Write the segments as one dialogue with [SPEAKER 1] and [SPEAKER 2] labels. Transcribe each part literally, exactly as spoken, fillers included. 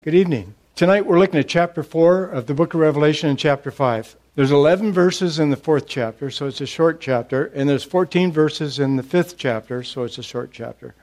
[SPEAKER 1] Good evening. Tonight we're looking at chapter four of the book of Revelation and chapter five. There's eleven verses in the fourth chapter, so it's a short chapter, and there's fourteen verses in the fifth chapter, so it's a short chapter.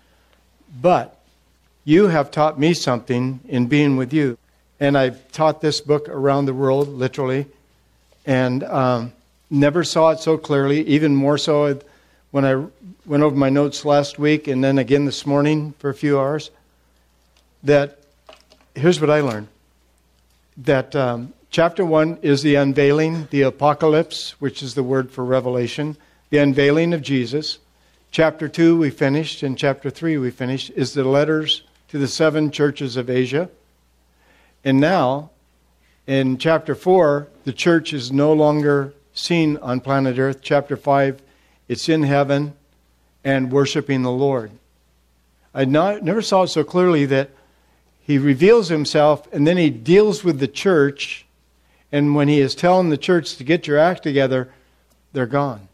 [SPEAKER 1] But you have taught me something in being with you, and I've taught this book around the world, literally, and um, never saw it so clearly, even more so when I went over my notes last week and then again this morning for a few hours, that here's what I learned, that um, chapter one is the unveiling, the apocalypse, which is the word for revelation, the unveiling of Jesus. Chapter two we finished, and chapter three we finished, is the letters to the seven churches of Asia. And now, in chapter four, the church is no longer seen on planet Earth. Chapter five, it's in heaven and worshiping the Lord. I not, never saw it so clearly that He reveals himself, and then he deals with the church. And when he is telling the church to get your act together, they're gone.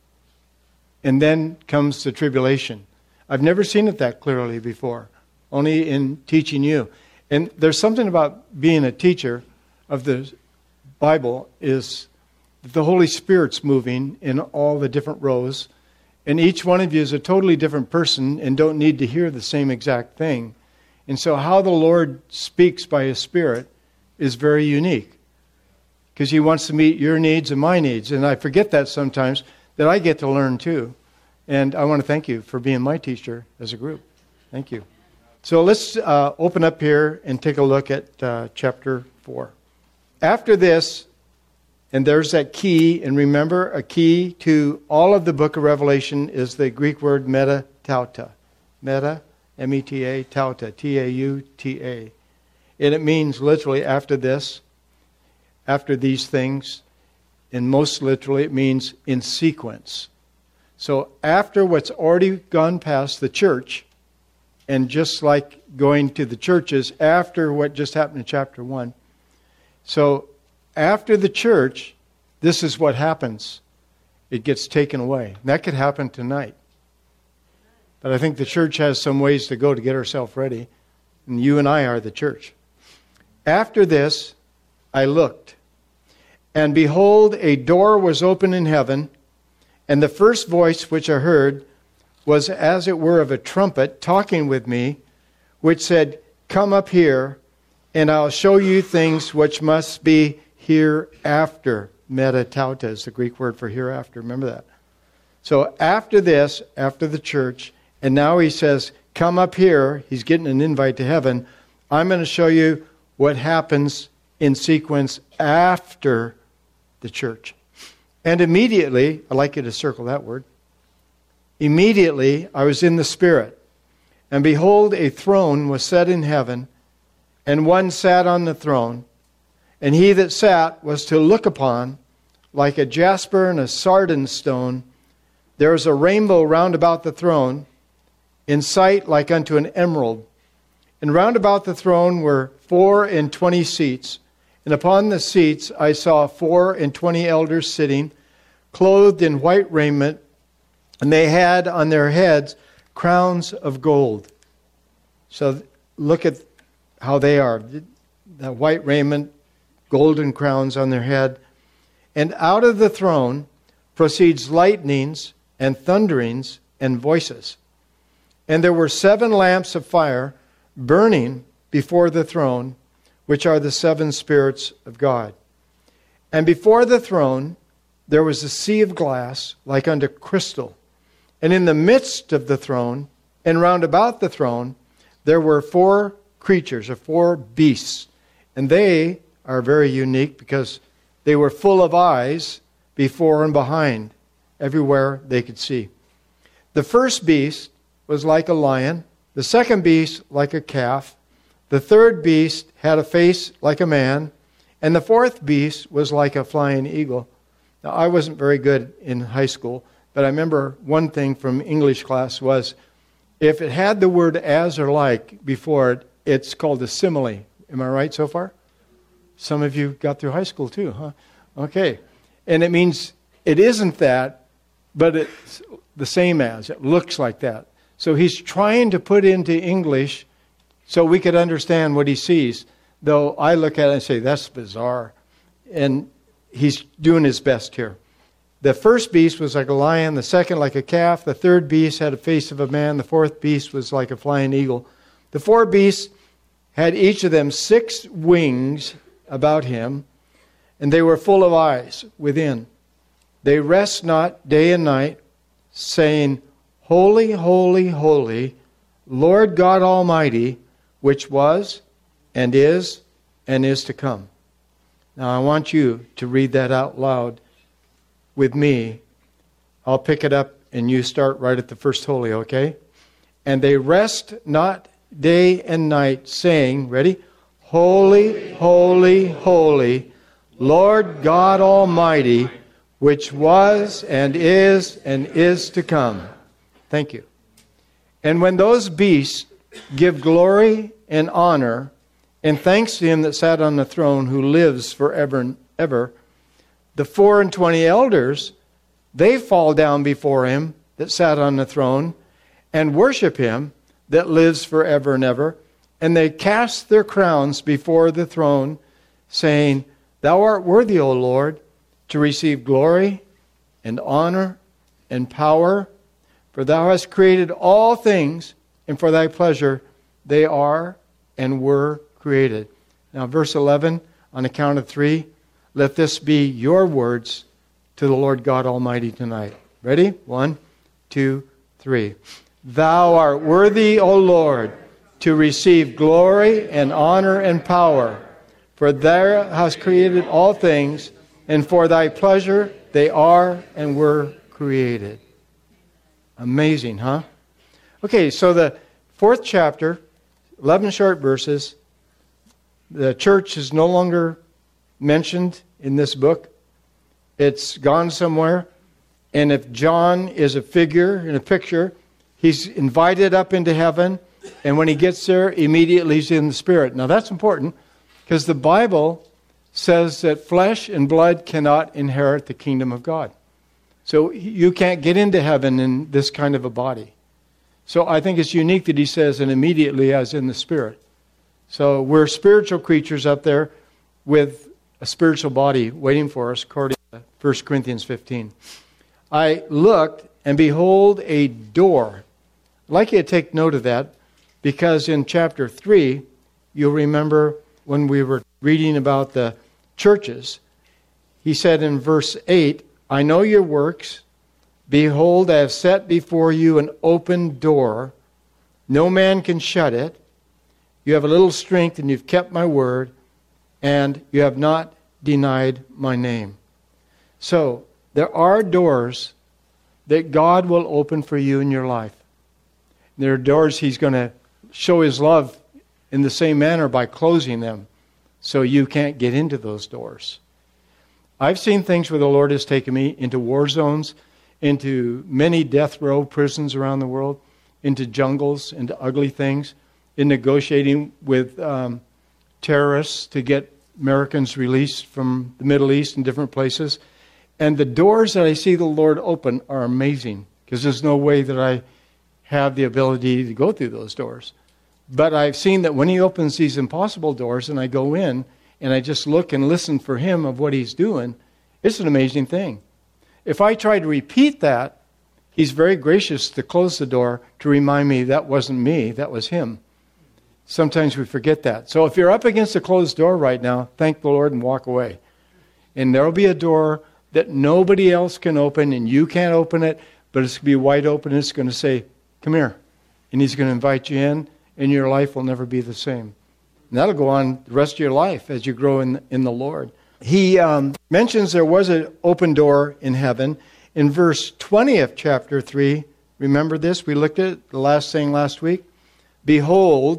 [SPEAKER 1] And then comes the tribulation. I've never seen it that clearly before, only in teaching you. And there's something about being a teacher of the Bible is that the Holy Spirit's moving in all the different rows. And each one of you is a totally different person and don't need to hear the same exact thing. And so how the Lord speaks by His Spirit is very unique, because He wants to meet your needs and my needs. And I forget that sometimes, that I get to learn too. And I want to thank you for being my teacher as a group. Thank you. So let's uh, open up here and take a look at uh, chapter four. After this, and there's that key, and remember, a key to all of the book of Revelation is the Greek word meta tauta. Meta M E T A, tauta, T A U T A. And it means literally after this, after these things, and most literally it means in sequence. So after what's already gone past the church, and just like going to the churches after what just happened in chapter one. So after the church, this is what happens. It gets taken away. And that could happen tonight. But I think the church has some ways to go to get ourselves ready. And you and I are the church. After this, I looked. And behold, a door was open in heaven. And the first voice which I heard was as it were of a trumpet talking with me, which said, "Come up here, and I'll show you things which must be hereafter." Meta tauta is the Greek word for hereafter. Remember that. So after this, after the church, and now he says, come up here. He's getting an invite to heaven. I'm going to show you what happens in sequence after the church. And immediately, I'd like you to circle that word. Immediately, I was in the Spirit. And behold, a throne was set in heaven, and one sat on the throne. And he that sat was to look upon like a jasper and a sardine stone. There was a rainbow round about the throne, in sight like unto an emerald. And round about the throne were four and twenty seats. And upon the seats I saw four and twenty elders sitting, clothed in white raiment, and they had on their heads crowns of gold. So look at how they are. The white raiment, golden crowns on their head. And out of the throne proceeds lightnings and thunderings and voices. And there were seven lamps of fire burning before the throne, which are the seven spirits of God. And before the throne there was a sea of glass like unto crystal. And in the midst of the throne, and round about the throne, there were four creatures, or four beasts. And they are very unique because they were full of eyes before and behind, everywhere they could see. The first beast was like a lion, the second beast like a calf, the third beast had a face like a man, and the fourth beast was like a flying eagle. Now, I wasn't very good in high school, but I remember one thing from English class was, if it had the word as or like before it, it's called a simile. Am I right so far? Some of you got through high school too, huh? Okay. And it means it isn't that, but it's the same as. It looks like that. So he's trying to put into English so we could understand what he sees. Though I look at it and say, that's bizarre. And he's doing his best here. The first beast was like a lion, the second like a calf, the third beast had a face of a man, the fourth beast was like a flying eagle. The four beasts had each of them six wings about him, and they were full of eyes within. They rest not day and night, saying, Holy, holy, holy, Lord God Almighty, which was, and is, and is to come. Now I want you to read that out loud with me. I'll pick it up and you start right at the first holy, okay? And they rest not day and night, saying, ready? Holy, holy, holy, Lord God Almighty, which was and is and is to come. Thank you. And when those beasts give glory and honor and thanks to him that sat on the throne, who lives forever and ever, the four and twenty elders, they fall down before him that sat on the throne and worship him that lives forever and ever. And they cast their crowns before the throne, saying, Thou art worthy, O Lord, to receive glory and honor and power, for thou hast created all things, and for thy pleasure they are and were created. Now verse eleven, on the count of three, let this be your words to the Lord God Almighty tonight. Ready? One, two, three. Thou art worthy, O Lord, to receive glory and honor and power, for thou hast created all things, and for thy pleasure they are and were created. Amazing, huh? Okay, so the fourth chapter, eleven short verses. The church is no longer mentioned in this book. It's gone somewhere. And if John is a figure in a picture, he's invited up into heaven. And when he gets there, immediately he's in the Spirit. Now that's important because the Bible says that flesh and blood cannot inherit the kingdom of God. So you can't get into heaven in this kind of a body. So I think it's unique that he says, and immediately as in the Spirit. So we're spiritual creatures up there with a spiritual body waiting for us, according to First Corinthians fifteen. I looked, and behold, a door. I'd like you to take note of that, because in chapter three, you'll remember when we were reading about the churches, he said in verse eight, I know your works. Behold, I have set before you an open door. No man can shut it. You have a little strength, and you've kept my word, and you have not denied my name. So, there are doors that God will open for you in your life. There are doors he's going to show his love in the same manner by closing them, so you can't get into those doors. I've seen things where the Lord has taken me into war zones, into many death row prisons around the world, into jungles, into ugly things, in negotiating with um, terrorists to get Americans released from the Middle East and different places. And the doors that I see the Lord open are amazing, because there's no way that I have the ability to go through those doors. But I've seen that when he opens these impossible doors and I go in and I just look and listen for him of what he's doing, it's an amazing thing. If I try to repeat that, he's very gracious to close the door to remind me that wasn't me, that was him. Sometimes we forget that. So if you're up against a closed door right now, thank the Lord and walk away. And there will be a door that nobody else can open, and you can't open it, but it's going to be wide open, and it's going to say, come here. And he's going to invite you in, and your life will never be the same. And that'll go on the rest of your life as you grow in, in the Lord. He um, mentions there was an open door in heaven. In verse twenty of chapter three, remember this? We looked at it, the last thing last week. Behold,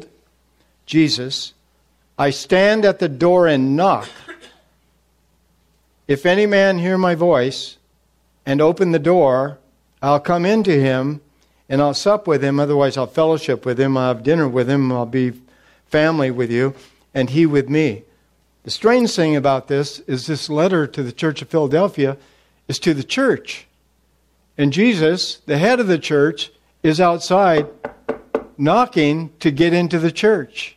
[SPEAKER 1] Jesus, I stand at the door and knock. If any man hear my voice and open the door, I'll come into him and I'll sup with him. Otherwise, I'll fellowship with him. I'll have dinner with him. I'll be family with you, and he with me. The strange thing about this is this letter to the church of Philadelphia is to the church. And Jesus, the head of the church, is outside knocking to get into the church.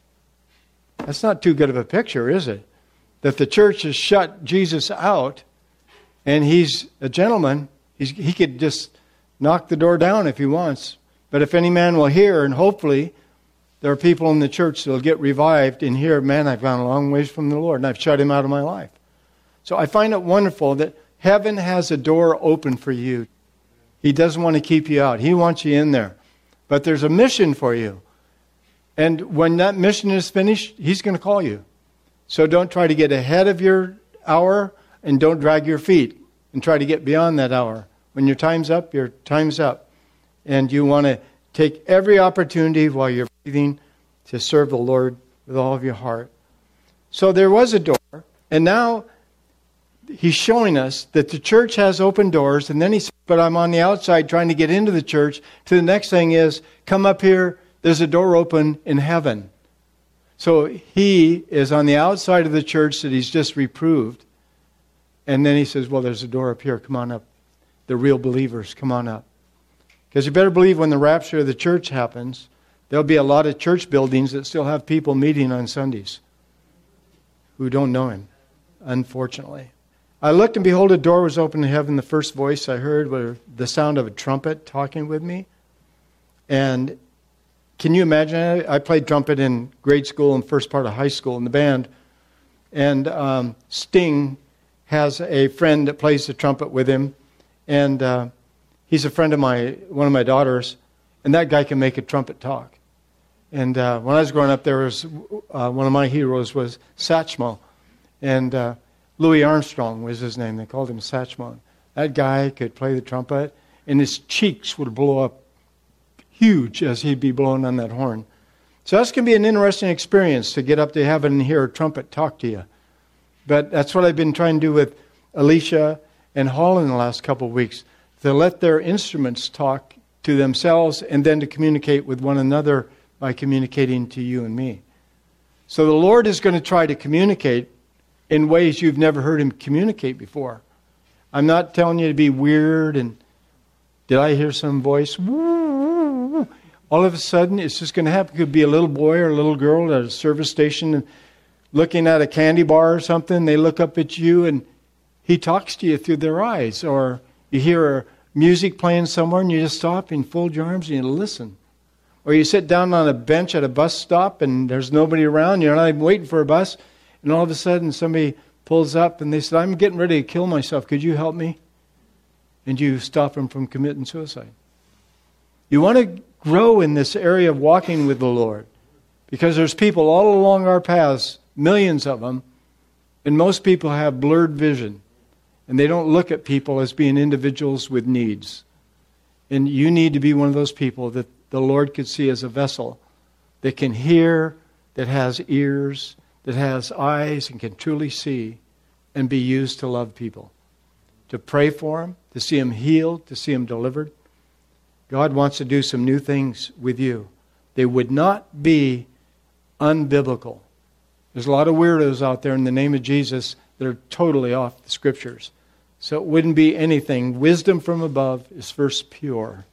[SPEAKER 1] That's not too good of a picture, is it? That the church has shut Jesus out, and he's a gentleman. He's, he could just knock the door down if he wants. But if any man will hear, and hopefully there are people in the church that will get revived and hear, man, I've gone a long ways from the Lord, and I've shut him out of my life. So I find it wonderful that heaven has a door open for you. He doesn't want to keep you out. He wants you in there. But there's a mission for you. And when that mission is finished, he's going to call you. So don't try to get ahead of your hour, and don't drag your feet and try to get beyond that hour. When your time's up, your time's up. And you want to take every opportunity while you're breathing to serve the Lord with all of your heart. So there was a door, and now he's showing us that the church has open doors, and then he says, but I'm on the outside trying to get into the church. To the next thing is, come up here, there's a door open in heaven. So he is on the outside of the church that he's just reproved. And then he says, well, there's a door up here, come on up. The real believers, come on up. Because you better believe when the rapture of the church happens, there'll be a lot of church buildings that still have people meeting on Sundays who don't know him, unfortunately. I looked, and behold, a door was opened in heaven. The first voice I heard was the sound of a trumpet talking with me. And can you imagine? I played trumpet in grade school and first part of high school in the band. And um, Sting has a friend that plays the trumpet with him. And uh, he's a friend of my one of my daughters. And that guy can make a trumpet talk. And uh, when I was growing up, there was uh, one of my heroes was Satchmo. And uh, Louis Armstrong was his name. They called him Satchmo. That guy could play the trumpet, and his cheeks would blow up huge as he'd be blowing on that horn. So that's going to be an interesting experience to get up to heaven and hear a trumpet talk to you. But that's what I've been trying to do with Alicia and Holland in the last couple of weeks, to let their instruments talk to themselves and then to communicate with one another by communicating to you and me. So the Lord is going to try to communicate in ways you've never heard him communicate before. I'm not telling you to be weird and did I hear some voice? All of a sudden, it's just going to happen. It could be a little boy or a little girl at a service station and looking at a candy bar or something. They look up at you and he talks to you through their eyes. Or you hear music playing somewhere and you just stop and fold your arms and you listen. Or you sit down on a bench at a bus stop and there's nobody around. You're not even waiting for a bus. And all of a sudden somebody pulls up and they said, I'm getting ready to kill myself. Could you help me? And you stop them from committing suicide. You want to grow in this area of walking with the Lord. Because there's people all along our paths, millions of them, and most people have blurred vision. And they don't look at people as being individuals with needs. And you need to be one of those people that the Lord could see as a vessel that can hear, that has ears, that has eyes and can truly see and be used to love people. To pray for them, to see them healed, to see them delivered. God wants to do some new things with you. They would not be unbiblical. There's a lot of weirdos out there in the name of Jesus that are totally off the Scriptures. So it wouldn't be anything. Wisdom from above is first pure.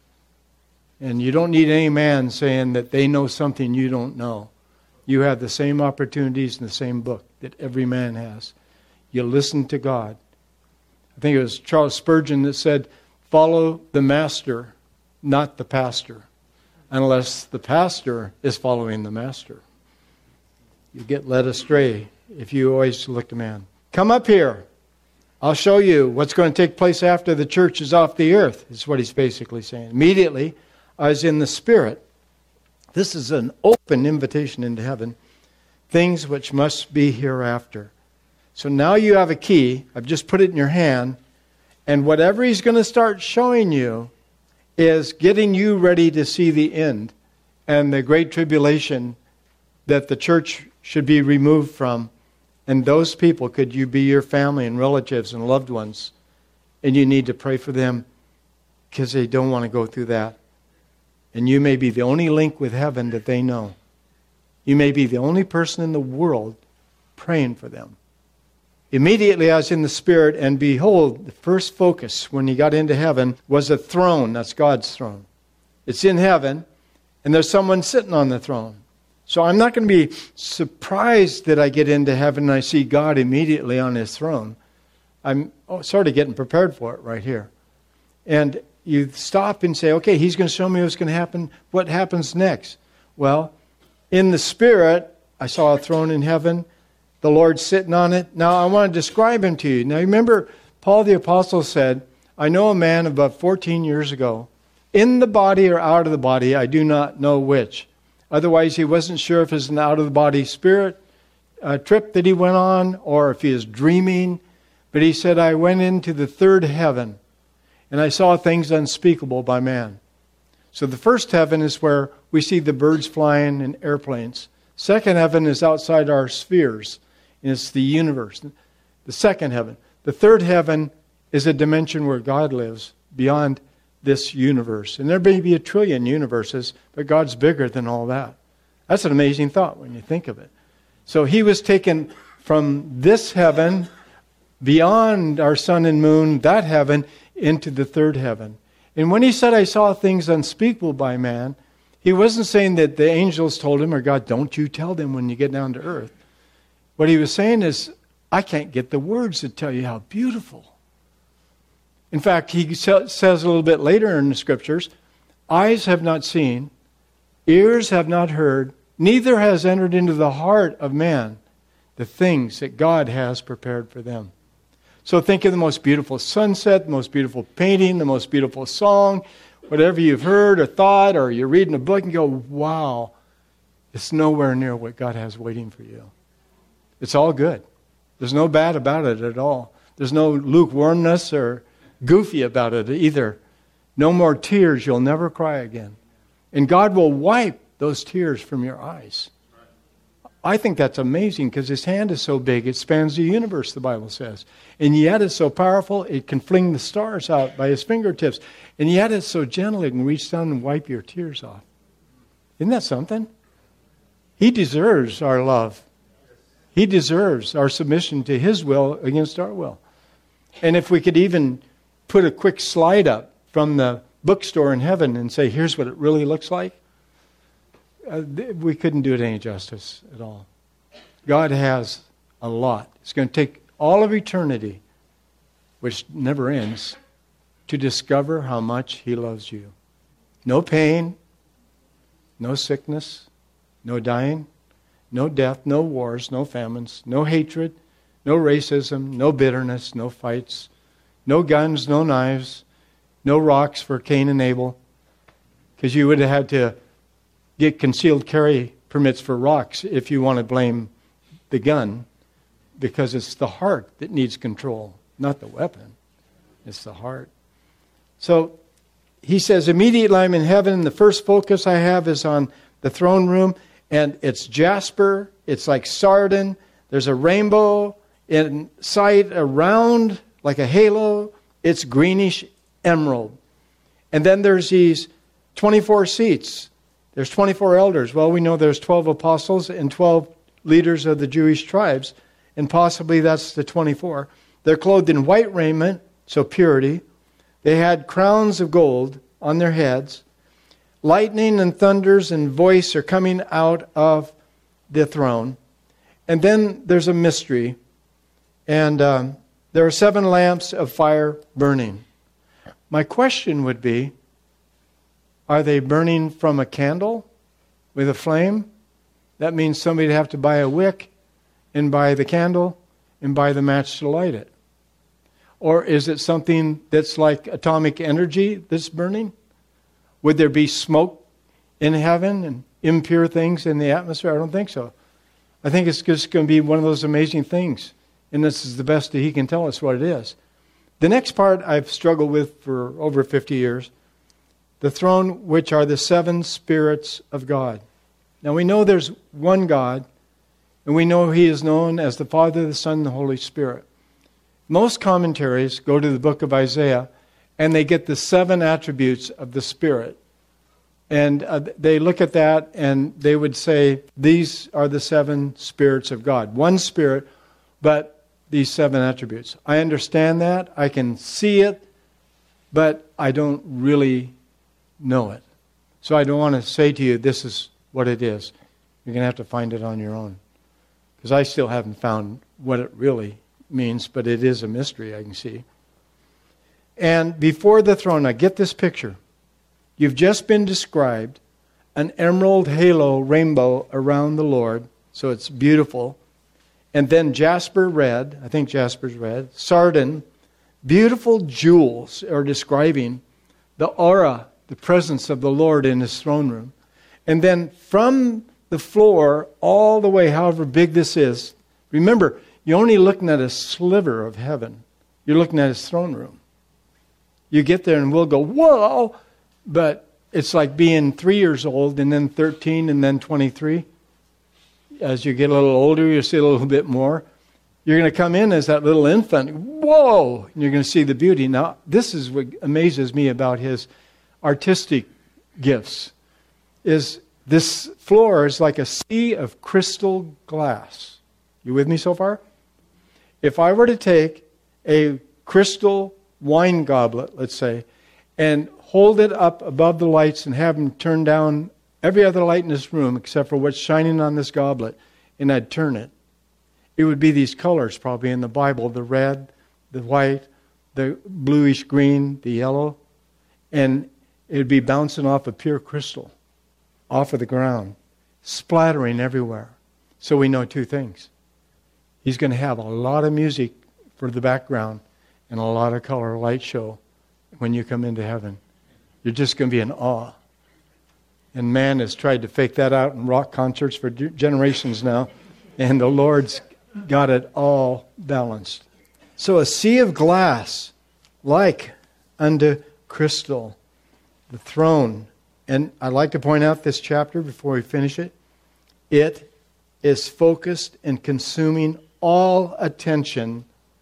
[SPEAKER 1] And you don't need any man saying that they know something you don't know. You have the same opportunities in the same book that every man has. You listen to God. I think it was Charles Spurgeon that said, follow the master, not the pastor, unless the pastor is following the master. You get led astray if you always look to man. Come up here. I'll show you what's going to take place after the church is off the earth, is what he's basically saying. Immediately, I was in the Spirit. This is an open invitation into heaven. Things which must be hereafter. So now you have a key. I've just put it in your hand. And whatever he's going to start showing you is getting you ready to see the end and the great tribulation that the church should be removed from. And those people, could you be your family and relatives and loved ones? And you need to pray for them because they don't want to go through that. And you may be the only link with heaven that they know. You may be the only person in the world praying for them. Immediately I was in the Spirit, and behold, the first focus when he got into heaven was a throne. That's God's throne. It's in heaven, And there's someone sitting on the throne. So I'm not going to be surprised that I get into heaven and I see God immediately on his throne. I'm sort of getting prepared for it right here. And you stop and say, okay, he's going to show me what's going to happen. What happens next? Well, in the Spirit, I saw a throne in heaven, the Lord sitting on it. Now, I want to describe him to you. Now, remember, Paul the Apostle said, I know a man about fourteen years ago, in the body or out of the body, I do not know which. Otherwise, he wasn't sure if it's an out-of-the-body spirit uh, trip that he went on or if he is dreaming. But he said, I went into the third heaven and I saw things unspeakable by man. So the first heaven is where we see the birds flying in airplanes. Second heaven is outside our spheres, and it's the universe. The second heaven. The third heaven is a dimension where God lives beyond this universe. And there may be a trillion universes, but God's bigger than all that. That's an amazing thought when you think of it. So he was taken from this heaven, beyond our sun and moon, that heaven, into the third heaven. And when he said, I saw things unspeakable by man, he wasn't saying that the angels told him, or God, don't you tell them when you get down to earth. What he was saying is, I can't get the words to tell you how beautiful. In fact, he says a little bit later in the scriptures, eyes have not seen, ears have not heard, neither has entered into the heart of man the things that God has prepared for them. So think of the most beautiful sunset, the most beautiful painting, the most beautiful song, whatever you've heard or thought, or you're reading a book and go, wow, it's nowhere near what God has waiting for you. It's all good. There's no bad about it at all. There's no lukewarmness or goofy about it either. No more tears. You'll never cry again. And God will wipe those tears from your eyes. I think that's amazing because his hand is so big. It spans the universe, the Bible says. And yet it's so powerful, it can fling the stars out by his fingertips. And yet it's so gentle, it can reach down and wipe your tears off. Isn't that something? He deserves our love. He deserves our submission to his will against our will. And if we could even put a quick slide up from the bookstore in heaven and say, here's what it really looks like, uh, we couldn't do it any justice at all. God has a lot. It's going to take all of eternity, which never ends, to discover how much he loves you. No pain, no sickness, no dying, no death, no wars, no famines, no hatred, no racism, no bitterness, no fights, no guns, no knives, no rocks for Cain and Abel, because you would have had to get concealed carry permits for rocks if you want to blame the gun, because it's the heart that needs control, not the weapon. It's the heart. So he says, immediately I'm in heaven, and the first focus I have is on the throne room, and it's jasper, it's like sardine, there's a rainbow in sight around, like a halo, it's greenish emerald. And then there's these twenty-four seats. There's twenty-four elders. Well, we know there's twelve apostles and twelve leaders of the Jewish tribes, and possibly that's the twenty-four. They're clothed in white raiment, so purity. They had crowns of gold on their heads. Lightning and thunders and voice are coming out of the throne. And then there's a mystery. And um, there are seven lamps of fire burning. My question would be, are they burning from a candle with a flame? That means somebody would have to buy a wick and buy the candle and buy the match to light it. Or is it something that's like atomic energy that's burning? Would there be smoke in heaven and impure things in the atmosphere? I don't think so. I think it's just going to be one of those amazing things. And this is the best that he can tell us what it is. The next part I've struggled with for over fifty years. The throne, which are the seven spirits of God. Now we know there's one God, and we know he is known as the Father, the Son, and the Holy Spirit. Most commentaries go to the book of Isaiah, and they get the seven attributes of the Spirit. And uh, they look at that, and they would say, these are the seven spirits of God. One Spirit, but these seven attributes. I understand that. I can see it, but I don't really know it. So I don't want to say to you, this is what it is. You're going to have to find it on your own. Because I still haven't found what it really means, but it is a mystery, I can see. And before the throne, now get this picture. You've just been described an emerald halo rainbow around the Lord, so it's beautiful. And then jasper red, I think jasper's red, sardine, beautiful jewels are describing the aura, the presence of the Lord in His throne room. And then from the floor all the way, however big this is, remember, you're only looking at a sliver of heaven. You're looking at His throne room. You get there and we'll go, whoa! But it's like being three years old and then thirteen and then twenty-three. As you get a little older, you see a little bit more. You're going to come in as that little infant. Whoa! And you're going to see the beauty. Now, this is what amazes me about His artistic gifts. Is this floor is like a sea of crystal glass. You with me so far? If I were to take a crystal wine goblet, let's say, and hold it up above the lights and have them turn down every other light in this room except for what's shining on this goblet, and I'd turn it, it would be these colors probably in the Bible, the red, the white, the bluish green, the yellow, and it would be bouncing off of pure crystal, off of the ground, splattering everywhere. So we know two things. He's going to have a lot of music for the background and a lot of color light show when you come into heaven. You're just going to be in awe. And man has tried to fake that out in rock concerts for generations now. And the Lord's got it all balanced. So a sea of glass, like unto crystal, the throne. And I'd like to point out this chapter before we finish it. It is focused and consuming all attention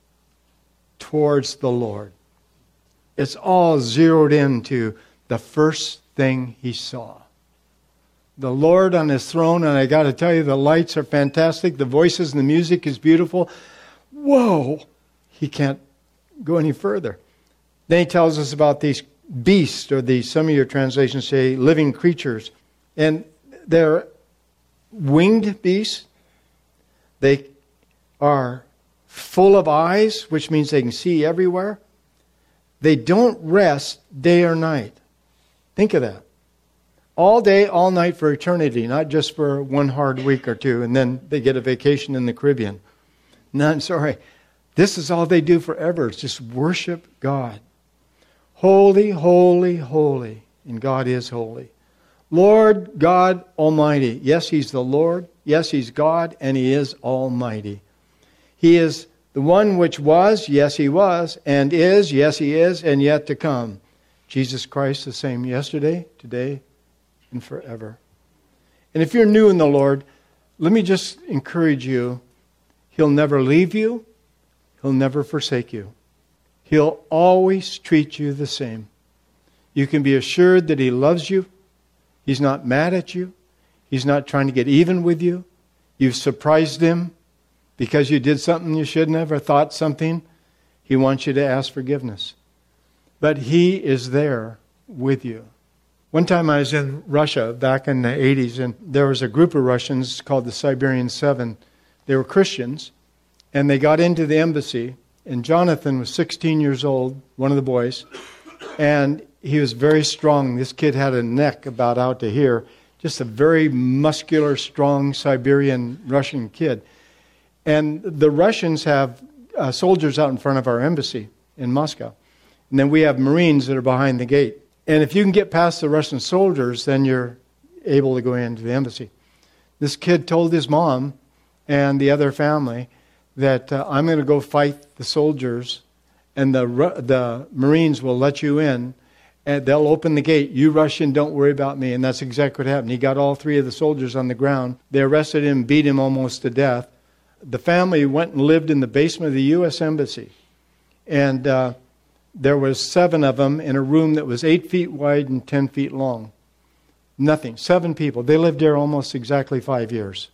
[SPEAKER 1] towards the Lord. It's all zeroed into the first thing he saw. The Lord on His throne, and I got to tell you, the lights are fantastic. The voices and the music is beautiful. Whoa! He can't go any further. Then he tells us about these beasts, or these, some of your translations say living creatures. And they're winged beasts. They are full of eyes, which means they can see everywhere. They don't rest day or night. Think of that. All day, all night for eternity, not just for one hard week or two, and then they get a vacation in the Caribbean. No, I'm sorry. This is all they do forever. It's just worship God. Holy, holy, holy. And God is holy. Lord God Almighty. Yes, He's the Lord. Yes, He's God, and He is Almighty. He is the one which was, yes, He was, and is, yes, He is, and yet to come. Jesus Christ the same yesterday, today, and forever. And if you're new in the Lord, let me just encourage you. He'll never leave you. He'll never forsake you. He'll always treat you the same. You can be assured that He loves you. He's not mad at you. He's not trying to get even with you. You've surprised Him because you did something you shouldn't have or thought something. He wants you to ask forgiveness. But He is there with you. One time I was in Russia back in the eighties, and there was a group of Russians called the Siberian Seven. They were Christians, and they got into the embassy, and Jonathan was sixteen years old, one of the boys, and he was very strong. This kid had a neck about out to here, just a very muscular, strong Siberian Russian kid. And the Russians have uh, soldiers out in front of our embassy in Moscow. And then we have Marines that are behind the gate. And if you can get past the Russian soldiers, then you're able to go into the embassy. This kid told his mom and the other family that uh, I'm going to go fight the soldiers, and the the Marines will let you in, and they'll open the gate. You rush in, don't worry about me. And that's exactly what happened. He got all three of the soldiers on the ground. They arrested him, beat him almost to death. The family went and lived in the basement of the U S Embassy. And uh, there was seven of them in a room that was eight feet wide and ten feet long. Nothing. Seven people. They lived there almost exactly five years.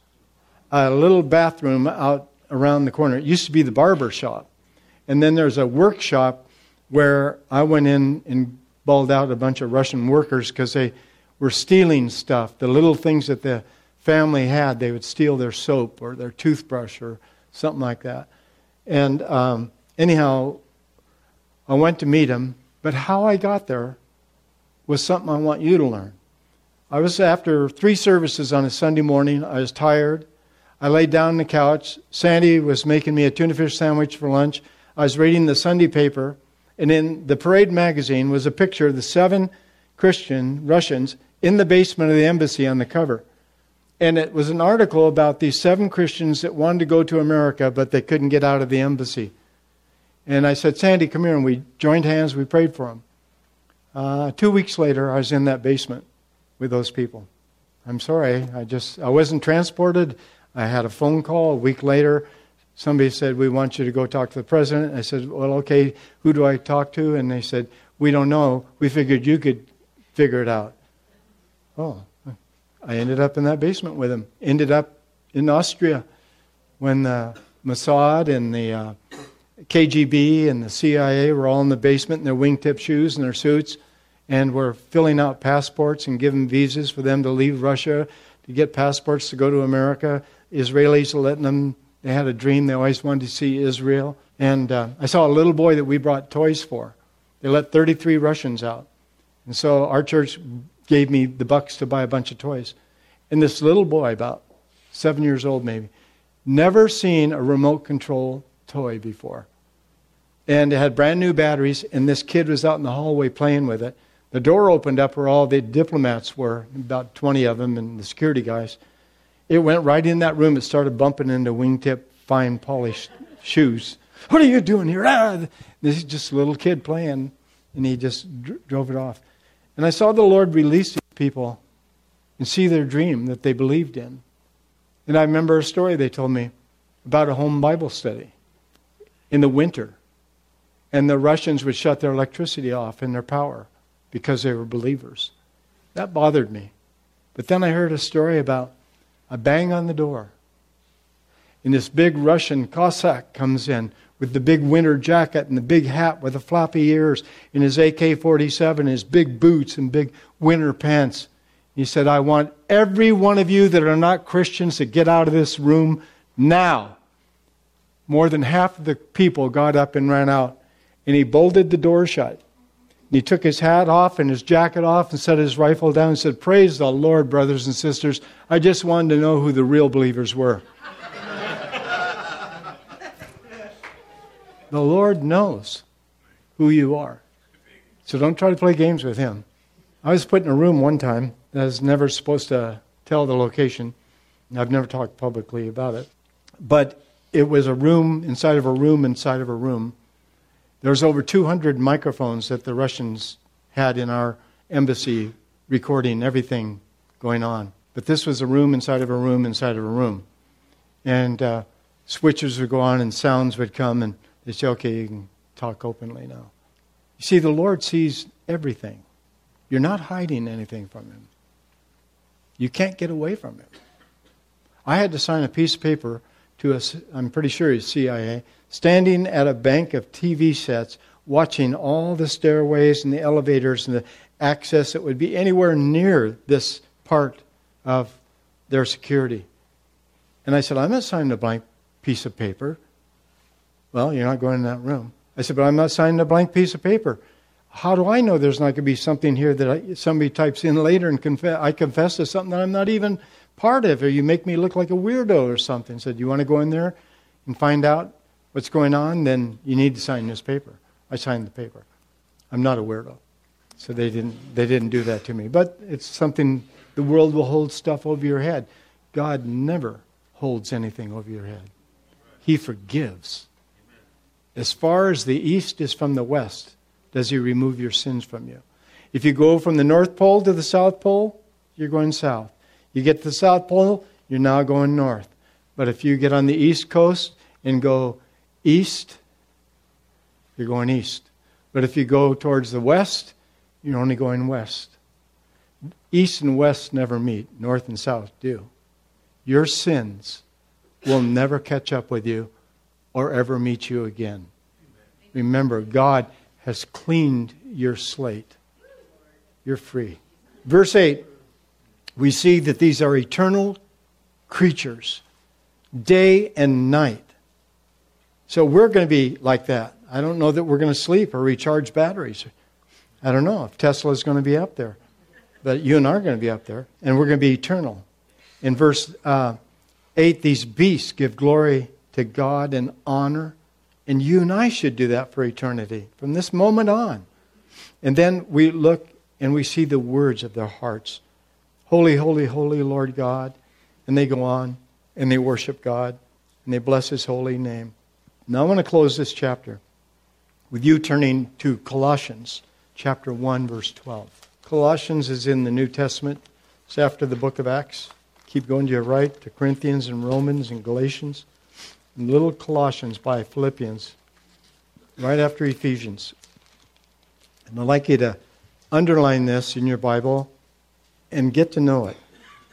[SPEAKER 1] A little bathroom out around the corner. It used to be the barber shop. And then there's a workshop where I went in and bawled out a bunch of Russian workers because they were stealing stuff. The little things that the family had, they would steal their soap or their toothbrush or something like that. And um, anyhow, I went to meet him. But how I got there was something I want you to learn. I was after three services on a Sunday morning. I was tired. I laid down on the couch. Sandy was making me a tuna fish sandwich for lunch. I was reading the Sunday paper. And in the Parade magazine was a picture of the seven Christian Russians in the basement of the embassy on the cover. And it was an article about these seven Christians that wanted to go to America, but they couldn't get out of the embassy. And I said, Sandy, come here. And we joined hands. We prayed for them. Uh, two weeks later, I was in that basement with those people. I'm sorry. I just, I wasn't transported. I had a phone call. A week later, somebody said, we want you to go talk to the president. I said, well, okay, who do I talk to? And they said, we don't know. We figured you could figure it out. Oh, I ended up in that basement with him. Ended up in Austria when the Mossad and the uh, K G B and the C I A were all in the basement in their wingtip shoes and their suits, and were filling out passports and giving visas for them to leave Russia, to get passports to go to America. Israelis were letting them. They had a dream. They always wanted to see Israel. And uh, I saw a little boy that we brought toys for. They let thirty-three Russians out. And so our church gave me the bucks to buy a bunch of toys. And this little boy, about seven years old maybe, never seen a remote control toy before. And it had brand new batteries, and this kid was out in the hallway playing with it. The door opened up where all the diplomats were, about twenty of them, and the security guys. It went right in that room. It started bumping into wingtip, fine, polished shoes. What are you doing here? Ah! This is just a little kid playing, and he just dr- drove it off. And I saw the Lord release these people and see their dream that they believed in. And I remember a story they told me about a home Bible study in the winter. And the Russians would shut their electricity off and their power because they were believers. That bothered me. But then I heard a story about a bang on the door. And this big Russian Cossack comes in with the big winter jacket and the big hat with the floppy ears and his A K forty-seven, his big boots and big winter pants. He said, I want every one of you that are not Christians to get out of this room now. More than half of the people got up and ran out. And he bolted the door shut. And he took his hat off and his jacket off and set his rifle down and said, praise the Lord, brothers and sisters. I just wanted to know who the real believers were. The Lord knows who you are. So don't try to play games with Him. I was put in a room one time that I was never supposed to tell the location. I've never talked publicly about it. But it was a room inside of a room inside of a room. There was over two hundred microphones that the Russians had in our embassy recording everything going on. But this was a room inside of a room inside of a room. And uh, switches would go on and sounds would come and they say, okay, you can talk openly now. You see, the Lord sees everything. You're not hiding anything from Him. You can't get away from Him. I had to sign a piece of paper to a, I'm pretty sure he's C I A, standing at a bank of T V sets, watching all the stairways and the elevators and the access that would be anywhere near this part of their security. And I said, I'm not signing a blank piece of paper. Well, you're not going in that room. I said, but I'm not signing a blank piece of paper. How do I know there's not going to be something here that I, somebody types in later and confess, I confess to something that I'm not even part of, or you make me look like a weirdo or something? I said, you want to go in there and find out what's going on? Then you need to sign this paper. I signed the paper. I'm not a weirdo. So they didn't they didn't do that to me. But it's something, the world will hold stuff over your head. God never holds anything over your head. He forgives. As far as the east is from the west, does He remove your sins from you. If you go from the North Pole to the South Pole, you're going south. You get to the South Pole, you're now going north. But if you get on the East Coast and go east, you're going east. But if you go towards the west, you're only going west. East and west never meet. North and south do. Your sins will never catch up with you or ever meet you again. Remember, God has cleaned your slate. You're free. Verse eight. we see that these are eternal creatures, day and night. So we're going to be like that. I don't know that we're going to sleep or recharge batteries. I don't know if Tesla's going to be up there. But you and I are going to be up there, and we're going to be eternal. In verse uh, eight, these beasts give glory to God and honor. And you and I should do that for eternity, from this moment on. And then we look and we see the words of their hearts. Holy, holy, holy Lord God. And they go on and they worship God and they bless His holy name. Now I want to close this chapter with you turning to Colossians chapter one, verse twelve. Colossians is in the New Testament. It's after the book of Acts. Keep going to your right to Corinthians and Romans and Galatians. And little Colossians by Philippians, right after Ephesians. And I'd like you to underline this in your Bible and get to know it.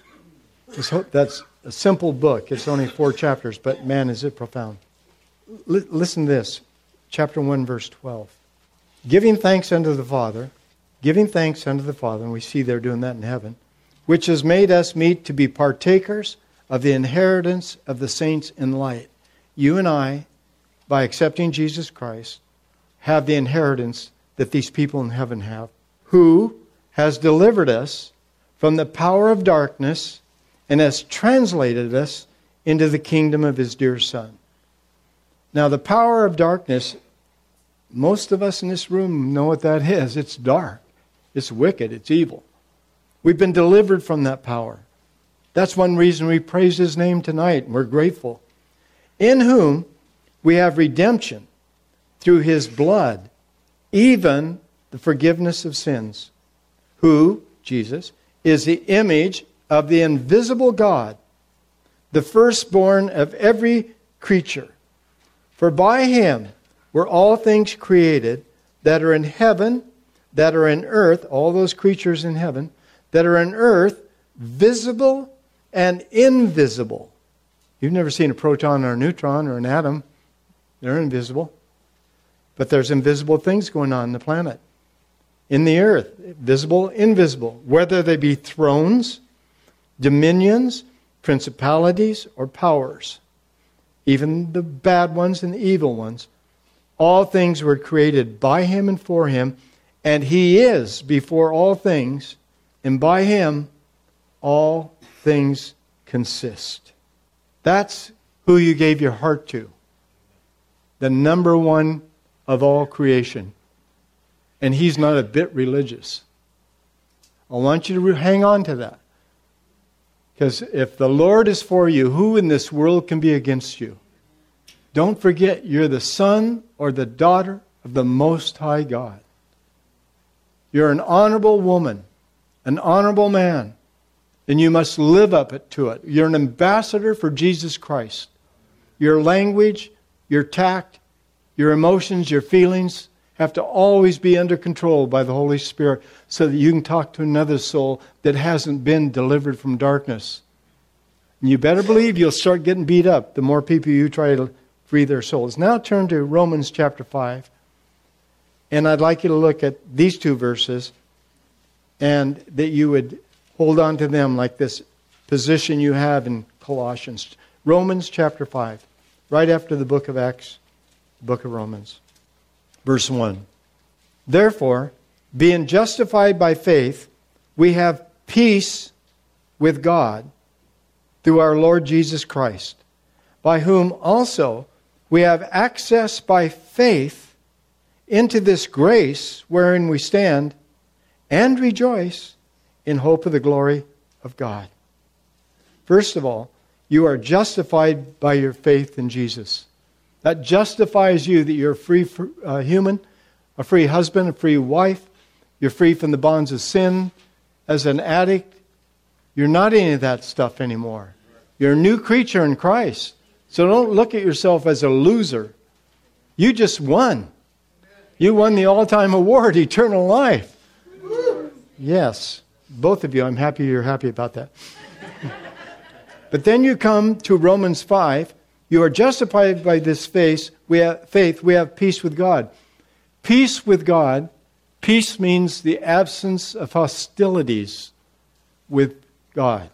[SPEAKER 1] That's a simple book. It's only four chapters, but man, is it profound. L- listen to this. Chapter one, verse twelve. Giving thanks unto the Father, giving thanks unto the Father, and we see they're doing that in heaven, which has made us meet to be partakers of the inheritance of the saints in light. You and I, by accepting Jesus Christ, have the inheritance that these people in heaven have, who has delivered us from the power of darkness and has translated us into the kingdom of His dear Son. Now, the power of darkness, most of us in this room know what that is. It's dark. It's wicked. It's evil. We've been delivered from that power. That's one reason we praise His name tonight, and we're grateful. In whom we have redemption through His blood, even the forgiveness of sins, who, Jesus, is the image of the invisible God, the firstborn of every creature. For by Him were all things created that are in heaven, that are in earth, all those creatures in heaven, that are in earth, visible and invisible. You've never seen a proton or a neutron or an atom. They're invisible. But there's invisible things going on in the planet. In the earth, visible, invisible. Whether they be thrones, dominions, principalities, or powers. Even the bad ones and the evil ones. All things were created by Him and for Him. And He is before all things. And by Him, all things consist. That's who you gave your heart to. The number one of all creation. And He's not a bit religious. I want you to hang on to that. Because if the Lord is for you, who in this world can be against you? Don't forget, you're the son or the daughter of the Most High God. You're an honorable woman, an honorable man. And you must live up to it. You're an ambassador for Jesus Christ. Your language, your tact, your emotions, your feelings have to always be under control by the Holy Spirit so that you can talk to another soul that hasn't been delivered from darkness. And you better believe you'll start getting beat up the more people you try to free their souls. Now turn to Romans chapter five. And I'd like you to look at these two verses and that you would hold on to them like this position you have in Colossians. Romans chapter five, right after the book of Acts, book of Romans. Verse one. Therefore, being justified by faith, we have peace with God through our Lord Jesus Christ, by whom also we have access by faith into this grace wherein we stand and rejoice in hope of the glory of God. First of all, you are justified by your faith in Jesus. That justifies you that you're a free uh, human, a free husband, a free wife. You're free from the bonds of sin. As an addict, you're not any of that stuff anymore. You're a new creature in Christ. So don't look at yourself as a loser. You just won. You won the all-time award, eternal life. Yes. Both of you, I'm happy you're happy about that. But then you come to Romans five. You are justified by this faith. We have faith. We have peace with God. Peace with God. Peace means the absence of hostilities with God.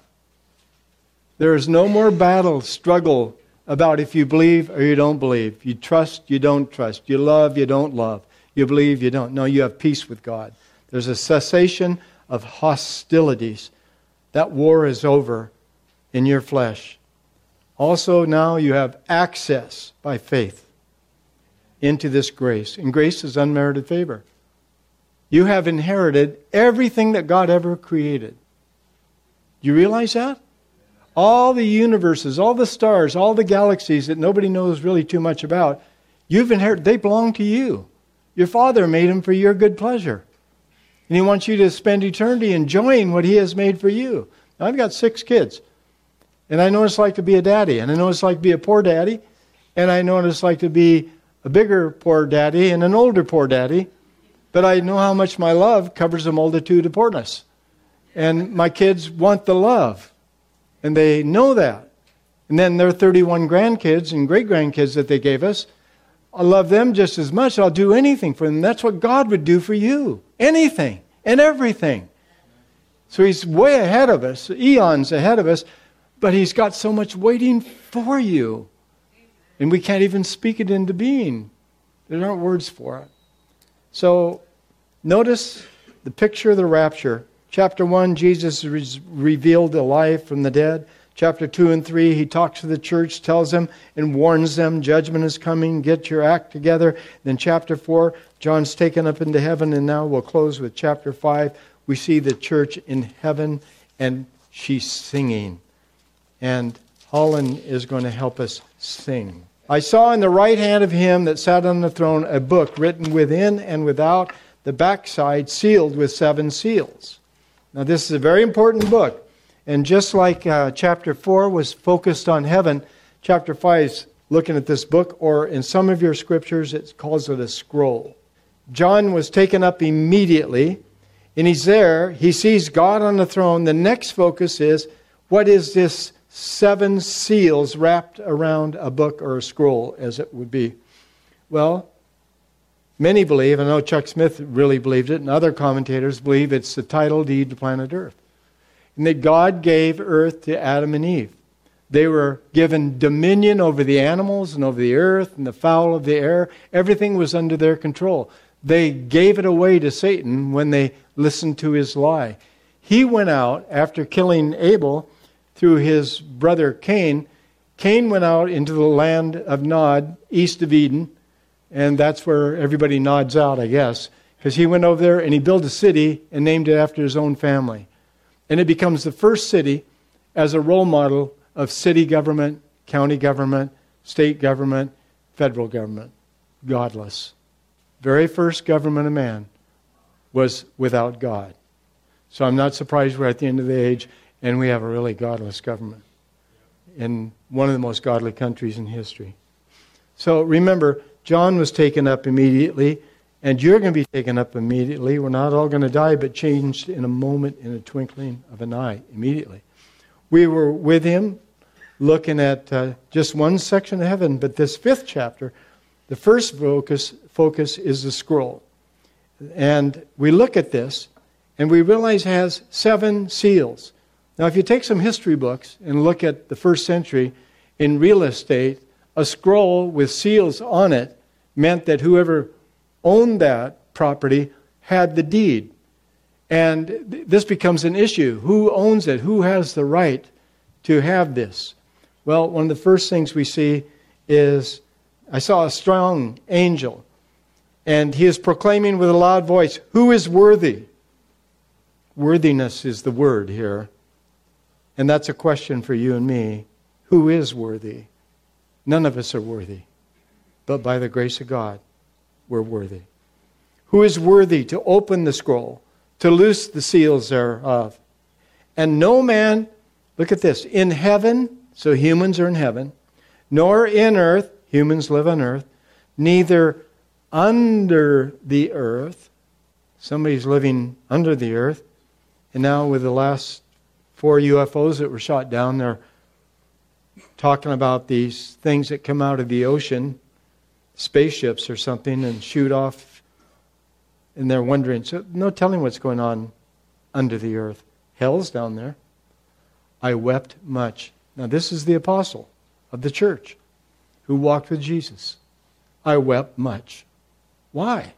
[SPEAKER 1] There is no more battle, struggle about if you believe or you don't believe. You trust, you don't trust. You love, you don't love. You believe, you don't. No, you have peace with God. There's a cessation of hostilities. That war is over in your flesh. Also now you have access by faith into this grace. And grace is unmerited favor. You have inherited everything that God ever created. You realize that? All the universes, all the stars, all the galaxies that nobody knows really too much about, you've inherited. They belong to you. Your Father made them for your good pleasure. And He wants you to spend eternity enjoying what He has made for you. Now, I've got six kids. And I know what it's like to be a daddy. And I know what it's like to be a poor daddy. And I know what it's like to be a bigger poor daddy and an older poor daddy. But I know how much my love covers a multitude of poorness. And my kids want the love. And they know that. And then their thirty-one grandkids and great-grandkids that they gave us, I love them just as much. I'll do anything for them. That's what God would do for you. Anything and everything. So He's way ahead of us, eons ahead of us, but He's got so much waiting for you. And we can't even speak it into being. There aren't words for it. So notice the picture of the rapture. Chapter one, Jesus is revealed alive from the dead. Chapter two and three, He talks to the church, tells them and warns them, judgment is coming, get your act together. Then chapter four, John's taken up into heaven, and now we'll close with chapter five. We see the church in heaven, and she's singing. And Holland is going to help us sing. I saw in the right hand of Him that sat on the throne a book written within and without, the backside sealed with seven seals. Now this is a very important book. And just like uh, chapter four was focused on heaven, chapter five is looking at this book, or in some of your scriptures it calls it a scroll. John was taken up immediately, and he's there. He sees God on the throne. The next focus is, what is this seven seals wrapped around a book or a scroll, as it would be? Well, many believe, I know Chuck Smith really believed it, and other commentators believe it's the title deed to planet Earth. And that God gave earth to Adam and Eve. They were given dominion over the animals and over the earth and the fowl of the air. Everything was under their control. They gave it away to Satan when they listened to his lie. He went out after killing Abel through his brother Cain. Cain went out into the land of Nod, east of Eden. And that's where everybody nods out, I guess. Because he went over there and he built a city and named it after his own family. And it becomes the first city as a role model of city government, county government, state government, federal government. Godless. Very first government of man was without God. So I'm not surprised we're at the end of the age and we have a really godless government in one of the most godly countries in history. So remember, John was taken up immediately, and you're going to be taken up immediately. We're not all going to die, but changed in a moment, in a twinkling of an eye, immediately. We were with Him looking at uh, just one section of heaven, but this fifth chapter, the first focus, focus is the scroll. And we look at this, and we realize it has seven seals. Now, if you take some history books and look at the first century in real estate, a scroll with seals on it meant that whoever owned that property had the deed. And th- this becomes an issue. Who owns it? Who has the right to have this? Well, one of the first things we see is, I saw a strong angel, and he is proclaiming with a loud voice, who is worthy? Worthiness is the word here. And that's a question for you and me. Who is worthy? None of us are worthy. But by the grace of God, we're worthy. Who is worthy to open the scroll, to loose the seals thereof? And no man, look at this, in heaven, so humans are in heaven, nor in earth, humans live on earth, neither under the earth, somebody's living under the earth, and now with the last four U F Os that were shot down, they're talking about these things that come out of the ocean, spaceships or something, and shoot off, and they're wondering, so no telling what's going on under the earth. Hell's down there. I wept much. Now this is the apostle of the church who walked with Jesus. I wept much. Why?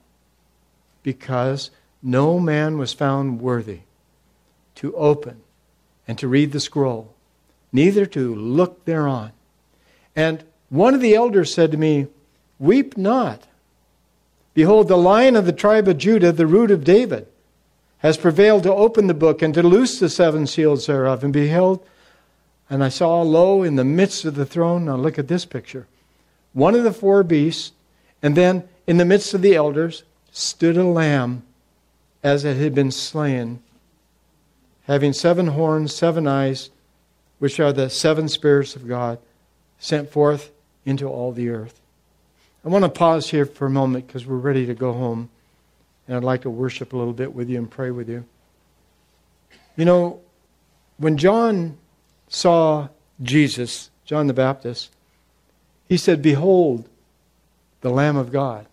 [SPEAKER 1] Because no man was found worthy to open and to read the scroll, neither to look thereon. And one of the elders said to me, weep not. Behold, the Lion of the tribe of Judah, the root of David, has prevailed to open the book and to loose the seven seals thereof. And beheld, and I saw, lo, in the midst of the throne, now look at this picture, one of the four beasts, and then in the midst of the elders stood a lamb as it had been slain, having seven horns, seven eyes, which are the seven spirits of God, sent forth into all the earth. I want to pause here for a moment because we're ready to go home. And I'd like to worship a little bit with you and pray with you. You know, when John saw Jesus, John the Baptist, he said, behold, the Lamb of God.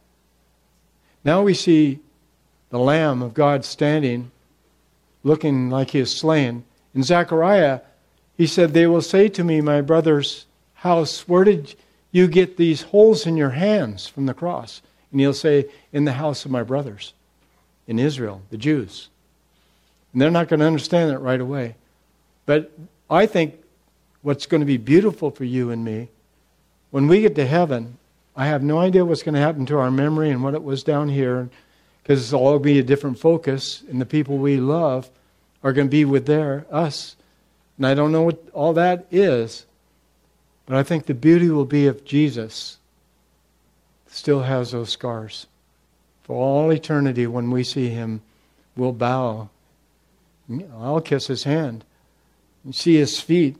[SPEAKER 1] Now we see the Lamb of God standing, looking like he is slain. In Zechariah, he said, they will say to me, my brother's house, where did you get these holes in your hands from the cross? And he'll say, in the house of my brothers, in Israel, the Jews. And they're not going to understand it right away. But I think what's going to be beautiful for you and me, when we get to heaven, I have no idea what's going to happen to our memory and what it was down here, because it'll all be a different focus, and the people we love are going to be with their us. And I don't know what all that is, but I think the beauty will be if Jesus still has those scars. For all eternity, when we see him, we'll bow. I'll kiss his hand and see his feet.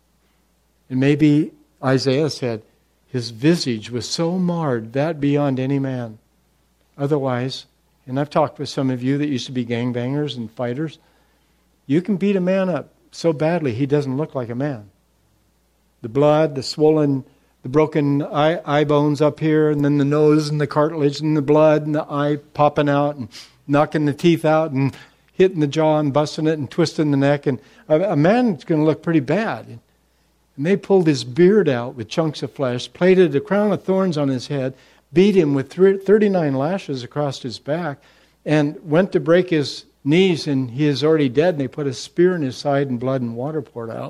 [SPEAKER 1] And maybe Isaiah said, his visage was so marred, that beyond any man. Otherwise, and I've talked with some of you that used to be gangbangers and fighters, you can beat a man up so badly he doesn't look like a man. The blood, the swollen, the broken eye, eye bones up here, and then the nose and the cartilage and the blood and the eye popping out and knocking the teeth out and hitting the jaw and busting it and twisting the neck. And a, a man's going to look pretty bad. And they pulled his beard out with chunks of flesh, plaited a crown of thorns on his head, beat him with thirty-nine lashes across his back, and went to break his knees, and he is already dead, and they put a spear in his side and blood and water poured out.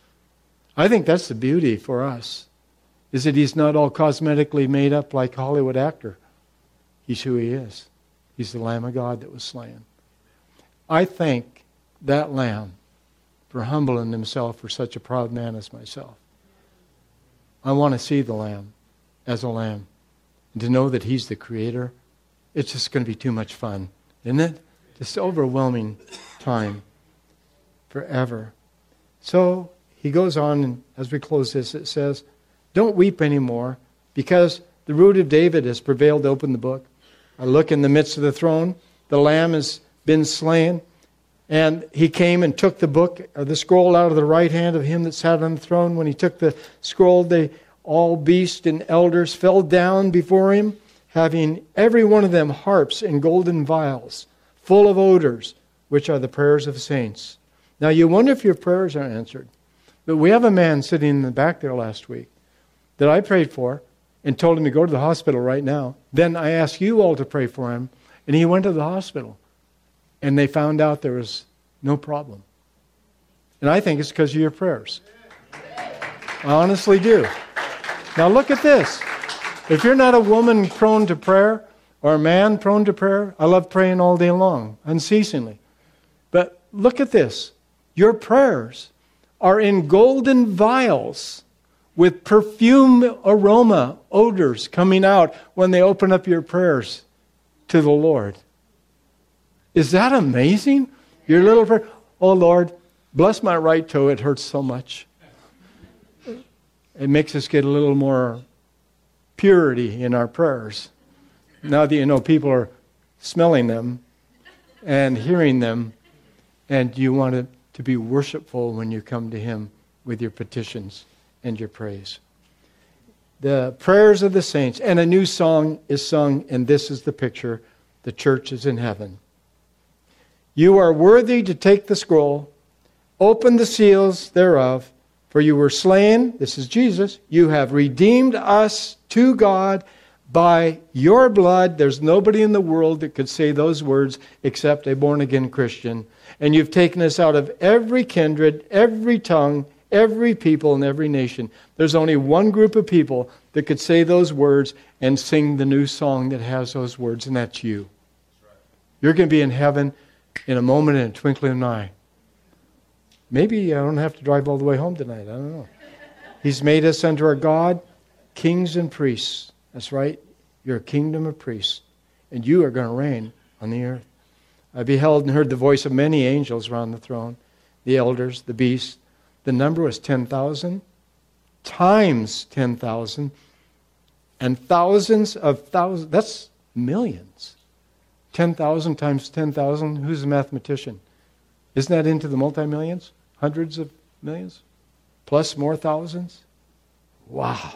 [SPEAKER 1] I think that's the beauty for us, is that he's not all cosmetically made up like a Hollywood actor. He's who he is. He's the Lamb of God that was slain. I thank that Lamb for humbling himself for such a proud man as myself. I want to see the Lamb as a lamb. And to know that he's the creator, it's just going to be too much fun, isn't it? Just overwhelming time forever. So he goes on, and as we close this, it says, don't weep anymore, because the root of David has prevailed to open the book. I look in the midst of the throne, the Lamb has been slain, and he came and took the book, or the scroll, out of the right hand of him that sat on the throne. When he took the scroll, they all beasts and elders fell down before him, having every one of them harps and golden vials, full of odors, which are the prayers of saints. Now you wonder if your prayers are answered. But we have a man sitting in the back there last week that I prayed for and told him to go to the hospital right now. Then I asked you all to pray for him, and he went to the hospital. And they found out there was no problem. And I think it's because of your prayers. I honestly do. Now look at this. If you're not a woman prone to prayer, or a man prone to prayer, I love praying all day long, unceasingly. But look at this. Your prayers are in golden vials with perfume aroma, odors coming out when they open up your prayers to the Lord. Is that amazing? Your little prayer, oh Lord, bless my right toe, it hurts so much. It makes us get a little more purity in our prayers. Now that you know people are smelling them and hearing them, and you want to, to be worshipful when you come to Him with your petitions and your praise. The prayers of the saints, and a new song is sung, and this is the picture. The church is in heaven. You are worthy to take the scroll Open the seals thereof, for you were slain, this is Jesus, you have redeemed us to God by your blood. There's nobody in the world that could say those words except a born-again Christian. And you've taken us out of every kindred, every tongue, every people, and every nation. There's only one group of people that could say those words and sing the new song that has those words, and that's you. You're going to be in heaven in a moment, in a twinkling of an eye. Maybe I don't have to drive all the way home tonight. I don't know. He's made us unto our God kings and priests. That's right. You're a kingdom of priests. And you are going to reign on the earth. I beheld and heard the voice of many angels around the throne, the elders, the beasts. The number was ten thousand times ten thousand. And thousands of thousands. That's millions. ten thousand times ten thousand. Who's a mathematician? Isn't that into the multi-millions? Hundreds of millions? Plus more thousands? Wow.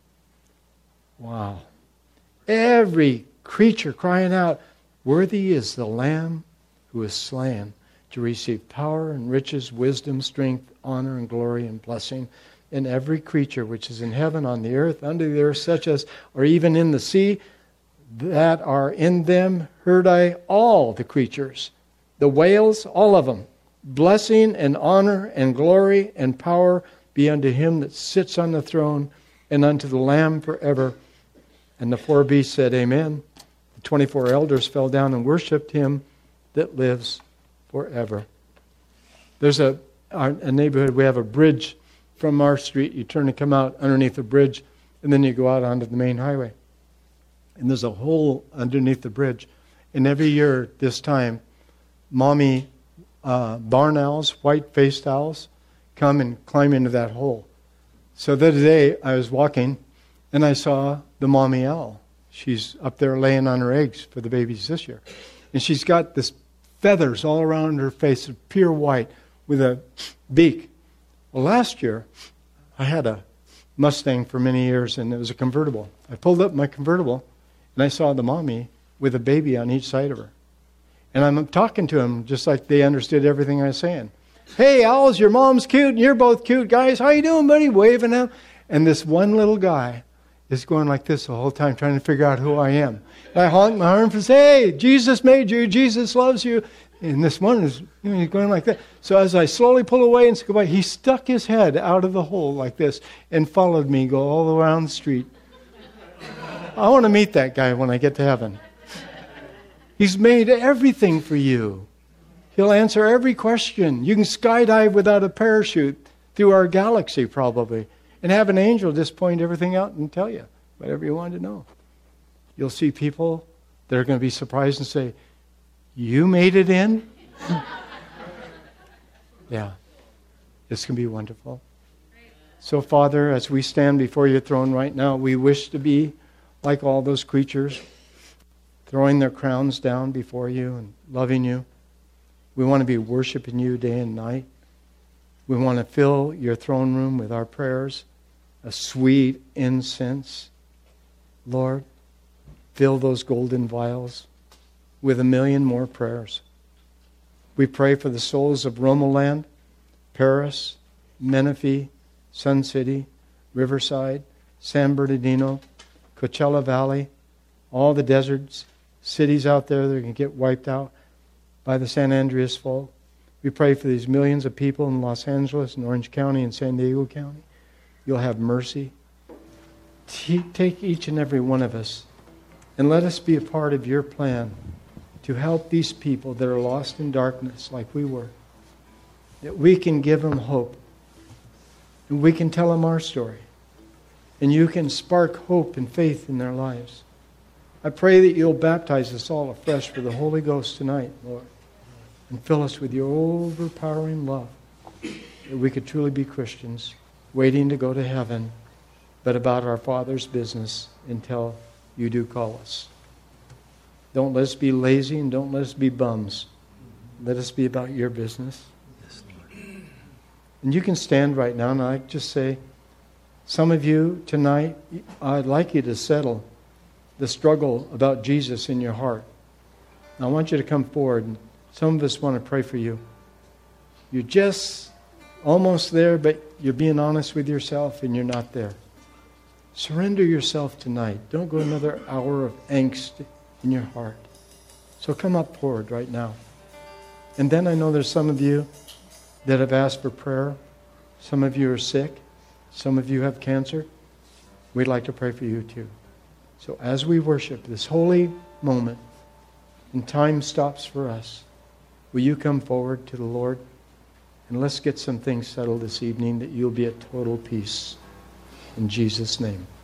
[SPEAKER 1] Wow. Every creature crying out, worthy is the Lamb who is slain to receive power and riches, wisdom, strength, honor, and glory, and blessing. And every creature which is in heaven, on the earth, under the earth, such as, or even in the sea, that are in them, heard I all the creatures, the whales, all of them. Blessing and honor and glory and power be unto him that sits on the throne and unto the Lamb forever. And the four beasts said, Amen. The twenty-four elders fell down and worshipped him that lives forever. There's a, our, a neighborhood, we have a bridge from our street. You turn and come out underneath the bridge, and then you go out onto the main highway. And there's a hole underneath the bridge. And every year this time, mommy uh, barn owls, white-faced owls, come and climb into that hole. So the other day I was walking, and I saw the mommy owl. She's up there laying on her eggs for the babies this year. And she's got this feathers all around her face, pure white, with a beak. Well, last year, I had a Mustang for many years, and it was a convertible. I pulled up my convertible, and I saw the mommy with a baby on each side of her. And I'm talking to them just like they understood everything I was saying. Hey, owls, your mom's cute, and you're both cute, guys. How you doing, buddy? Waving at them. And this one little guy is going like this the whole time, trying to figure out who I am. And I honk my arm and say, hey, Jesus made you. Jesus loves you. And this one is you know, he's going like that. So as I slowly pull away and say goodbye, he stuck his head out of the hole like this and followed me, go all around the street. I want to meet that guy when I get to heaven. He's made everything for you. He'll answer every question. You can skydive without a parachute through our galaxy probably and have an angel just point everything out and tell you whatever you want to know. You'll see people that are going to be surprised and say, you made it in? Yeah. This can be wonderful. So, Father, as we stand before your throne right now, we wish to be like all those creatures, throwing their crowns down before you and loving you. We want to be worshiping you day and night. We want to fill your throne room with our prayers, a sweet incense. Lord, fill those golden vials with a million more prayers. We pray for the souls of Romoland, Paris, Menifee, Sun City, Riverside, San Bernardino, Coachella Valley, all the deserts, cities out there that can get wiped out by the San Andreas Fault. We pray for these millions of people in Los Angeles and Orange County and San Diego County. You'll have mercy. Take each and every one of us and let us be a part of your plan to help these people that are lost in darkness like we were. That we can give them hope. And we can tell them our story. And you can spark hope and faith in their lives. I pray that you'll baptize us all afresh with the Holy Ghost tonight, Lord. And fill us with your overpowering love. That we could truly be Christians, waiting to go to heaven, but about our Father's business until you do call us. Don't let us be lazy and don't let us be bums. Let us be about your business. Yes, Lord. And you can stand right now and I just say, some of you tonight, I'd like you to settle the struggle about Jesus in your heart. I want you to come forward. And some of us want to pray for you. You're just almost there, but you're being honest with yourself and you're not there. Surrender yourself tonight. Don't go another hour of angst in your heart. So come up forward right now. And then I know there's some of you that have asked for prayer. Some of you are sick. Some of you have cancer. We'd like to pray for you too. So as we worship this holy moment, and time stops for us, will you come forward to the Lord? And let's get some things settled this evening that you'll be at total peace. In Jesus' name.